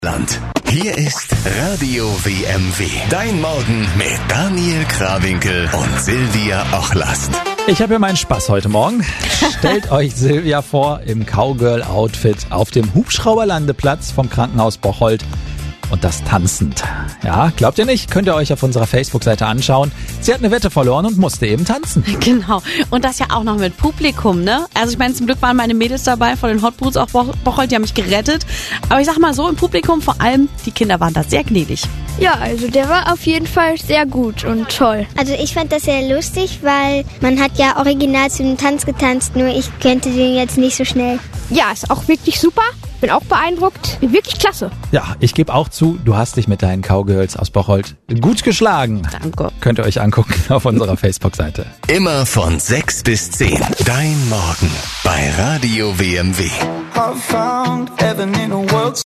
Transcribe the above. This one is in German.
Land. Hier ist Radio WMW. Dein Morgen mit Daniel Krawinkel und Silvia Ochlast. Ich habe ja meinen Spaß heute Morgen. Stellt euch Silvia vor im Cowgirl-Outfit auf dem Hubschrauberlandeplatz vom Krankenhaus Bocholt. Und das tanzend. Ja, glaubt ihr nicht? Könnt ihr euch auf unserer Facebook-Seite anschauen. Sie hat eine Wette verloren und musste eben tanzen. Genau. Und das ja auch noch mit Publikum, ne? Also ich meine, zum Glück waren meine Mädels dabei von den Hotbroots auch Bocholt, die haben mich gerettet. Aber ich sag mal so, im Publikum vor allem, die Kinder waren da sehr gnädig. Ja, also der war auf jeden Fall sehr gut und toll. Also ich fand das sehr lustig, weil man hat ja original zu dem Tanz getanzt, nur ich könnte den jetzt nicht so schnell. Ja, ist auch wirklich super. Bin auch beeindruckt. Wirklich klasse. Ja, ich gebe auch zu, du hast dich mit deinen Cowgirls aus Bocholt gut geschlagen. Danke. Könnt ihr euch angucken auf unserer Facebook-Seite. Immer von 6 bis 10. Dein Morgen bei Radio WMW.